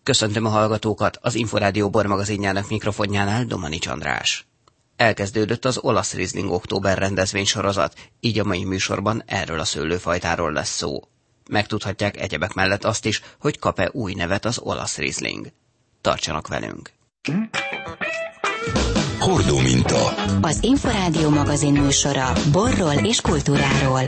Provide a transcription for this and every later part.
Köszöntöm a hallgatókat, az Inforádió bormagazinjának mikrofonjánál Domanics András. Elkezdődött az olasz Riesling október rendezvénysorozat, így a mai műsorban erről a szőlőfajtáról lesz szó. Megtudhatják egyebek mellett azt is, hogy kap-e új nevet az olasz Riesling. Tartsanak velünk! Hordó minta. Az Inforádió magazin műsora borról és kultúráról.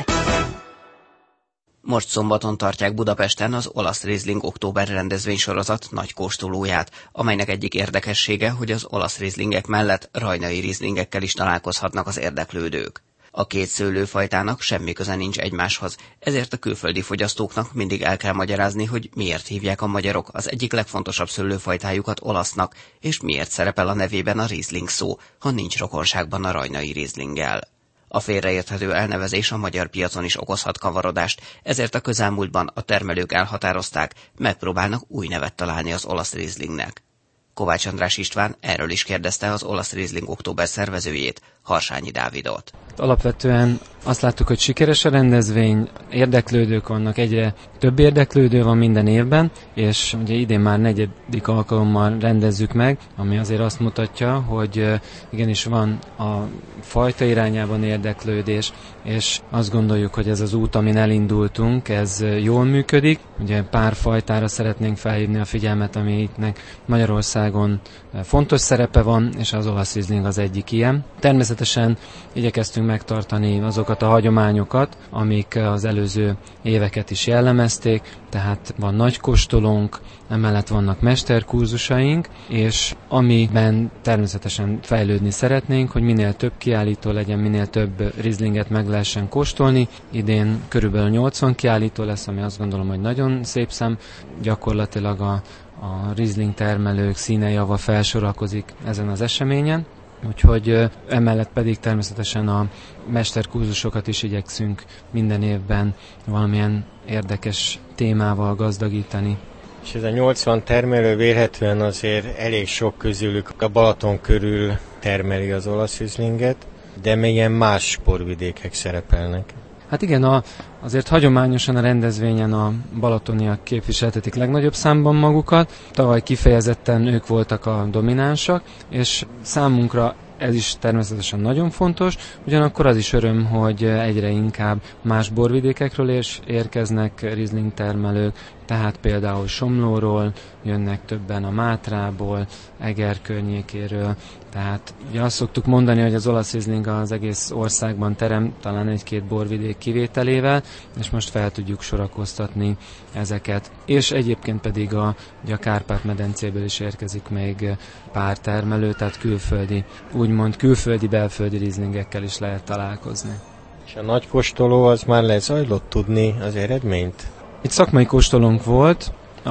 Most szombaton tartják Budapesten az olasz Riesling október rendezvénysorozat nagy kóstolóját, amelynek egyik érdekessége, hogy az olasz Rieslingek mellett rajnai Rieslingekkel is találkozhatnak az érdeklődők. A két szőlőfajtának semmi köze nincs egymáshoz, ezért a külföldi fogyasztóknak mindig el kell magyarázni, hogy miért hívják a magyarok az egyik legfontosabb szőlőfajtájukat olasznak, és miért szerepel a nevében a Riesling szó, ha nincs rokonságban a rajnai Rieslinggel. A félreérthető elnevezés a magyar piacon is okozhat kavarodást, ezért a közelmúltban a termelők elhatározták, megpróbálnak új nevet találni az olasz Rieslingnek. Kovács András István erről is kérdezte az olasz Riesling október szervezőjét, Harsányi Dávidot. Alapvetően azt láttuk, hogy sikeres a rendezvény, érdeklődők vannak, egyre több érdeklődő van minden évben, és ugye idén már 4. alkalommal rendezzük meg, ami azért azt mutatja, hogy igenis van a fajta irányában érdeklődés, és azt gondoljuk, hogy ez az út, amin elindultunk, ez jól működik. Ugye pár fajtára szeretnénk felhívni a figyelmet, amiknek Magyarországon fontos szerepe van, és az olasz Riesling az egyik ilyen. Természetesen igyekeztünk megtartani azokat a hagyományokat, amik az előző éveket is jellemezték, tehát van nagy kóstolónk, emellett vannak mesterkurzusaink, és amiben természetesen fejlődni szeretnénk, hogy minél több kiállító legyen, minél több Rieslinget meg lehessen kóstolni. Idén körülbelül 80 kiállító lesz, ami azt gondolom, hogy nagyon szép szám. Gyakorlatilag a Riesling termelők színejava felsorakozik ezen az eseményen. Úgyhogy emellett pedig természetesen a mesterkurzusokat is igyekszünk minden évben valamilyen érdekes témával gazdagítani. És ez a 80 termelő vélhetően azért elég sok közülük a Balaton körül termeli az olasz Rieslinget, de milyen más borvidékek szerepelnek? Hát igen, azért hagyományosan a rendezvényen a balatoniak képviseltetik legnagyobb számban magukat. Tavaly kifejezetten ők voltak a dominánsak, és számunkra ez is természetesen nagyon fontos, ugyanakkor az is öröm, hogy egyre inkább más borvidékekről is érkeznek Riesling termelők, tehát például Somlóról jönnek többen, a Mátrából, Eger környékéről, tehát ugye azt szoktuk mondani, hogy az olasz Riesling az egész országban terem, talán egy-két borvidék kivételével, és most fel tudjuk sorakoztatni ezeket. És egyébként pedig a Kárpát-medencéből is érkezik még pár termelő, tehát külföldi, úgymond külföldi-belföldi Rieslingekkel is lehet találkozni. És a nagy kóstoló az már lezajlott, tudni az eredményt? Itt szakmai kóstolónk volt,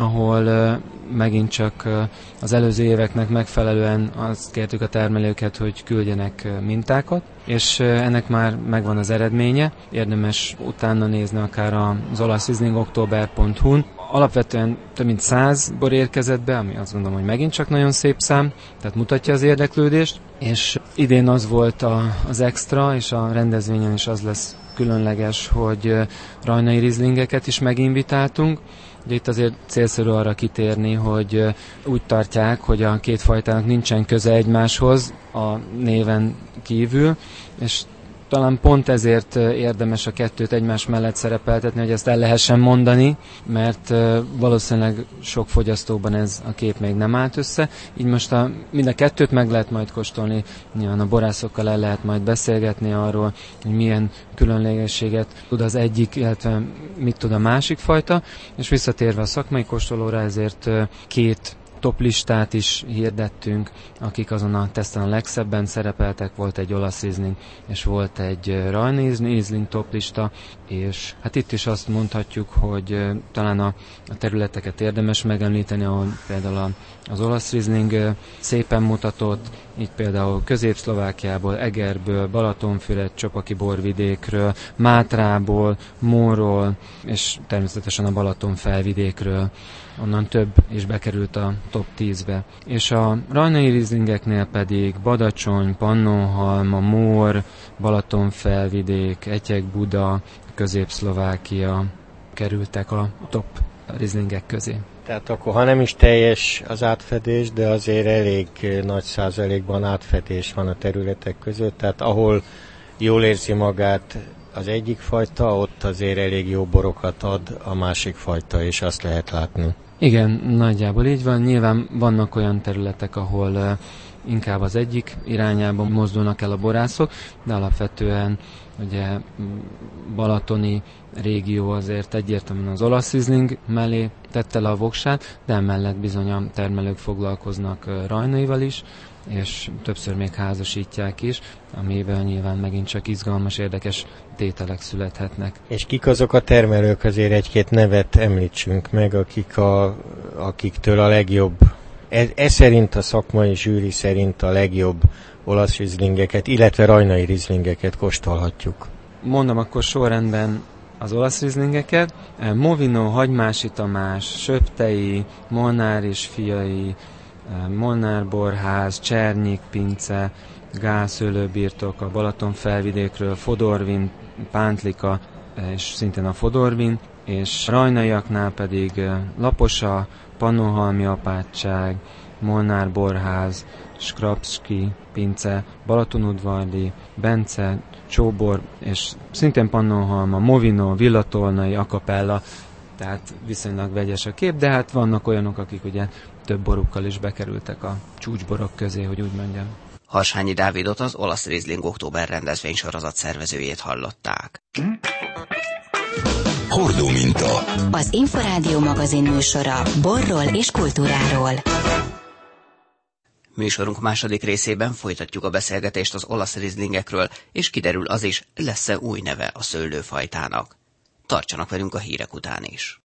ahol megint csak az előző éveknek megfelelően azt kértük a termelőket, hogy küldjenek mintákat, és ennek már megvan az eredménye. Érdemes utána nézni akár az olaszrislingoktober.hu-n. Alapvetően több mint 100 bor érkezett be, ami azt gondolom, hogy megint csak nagyon szép szám, tehát mutatja az érdeklődést, és idén az volt az extra, és a rendezvényen is az lesz különleges, hogy rajnai Rieslingeket is meginvitáltunk. Ugye itt azért célszerű arra kitérni, hogy úgy tartják, hogy a két fajtának nincsen köze egymáshoz a néven kívül, és talán pont ezért érdemes a kettőt egymás mellett szerepeltetni, hogy ezt el lehessen mondani, mert valószínűleg sok fogyasztóban ez a kép még nem állt össze. Így most mind a kettőt meg lehet majd kóstolni, nyilván a borászokkal el lehet majd beszélgetni arról, hogy milyen különlegességet tud az egyik, illetve mit tud a másik fajta, és visszatérve a szakmai kóstolóra, ezért két toplistát is hirdettünk, akik azon a teszten a legszebben szerepeltek, volt egy olasz Riesling, és volt egy rajnai Riesling toplista, és hát itt is azt mondhatjuk, hogy talán a területeket érdemes megemlíteni, ahol például az olasz Riesling szépen mutatott, így például Közép-Szlovákiából, Egerből, Balatonfüred, Csopaki borvidékről, Mátrából, Móról, és természetesen a Balaton felvidékről. Onnan több is bekerült a top 10-be. És a rajnai Rieslingeknél pedig Badacsony, Pannonhalma, Mór, Balatonfelvidék, Etyek-Buda, Közép-Szlovákia kerültek a top Rieslingek közé. Tehát akkor, ha nem is teljes az átfedés, de azért elég nagy százalékban átfedés van a területek között, tehát ahol jól érzi magát az egyik fajta, ott azért elég jó borokat ad a másik fajta, és azt lehet látni. Igen, nagyjából így van. Nyilván vannak olyan területek, ahol inkább az egyik irányában mozdulnak el a borászok, de alapvetően ugye balatoni régió azért egyértelműen az olasz Riesling mellé tette le a voksát, de emellett bizony a termelők foglalkoznak rajnaival is, és többször még házasítják is, amiben nyilván megint csak izgalmas, érdekes tételek születhetnek. És kik azok a termelők, azért egy-két nevet említsünk meg, akiktől a legjobb, ez szerint a szakmai zsűri szerint a legjobb olasz rizlingeket, illetve rajnai rizlingeket kóstolhatjuk. Mondom akkor sorrendben az olasz rizlingeket. Movino, Hagymásy Tamás, Söptei, Molnár és fiai, Molnár borház, Csernyik pince, Gász szőlőbirtok a Balaton felvidékről, Fodorvin, Pántlika és szintén a Fodorvin, és rajnaiaknál pedig Laposa, Pannonhalmi apátság, Molnár borház, Skrapski pince, Balatonudvardi, Bence, Csóbor, és szintén Pannonhalma, Movino, Villatolnai, Akapella, tehát viszonylag vegyes a kép, de hát vannak olyanok, akik ugye több borukkal is bekerültek a csúcsborok közé, hogy úgy mondjam. Harsányi Dávidot, az Olasz Riesling Október rendezvénysorozat szervezőjét hallották. Hordó minta. Az Inforádió magazin műsora borról és kultúráról. Műsorunk második részében folytatjuk a beszélgetést az olasz rizlingekről, és kiderül az is, lesz-e új neve a szőlőfajtának. Tartsanak velünk a hírek után is.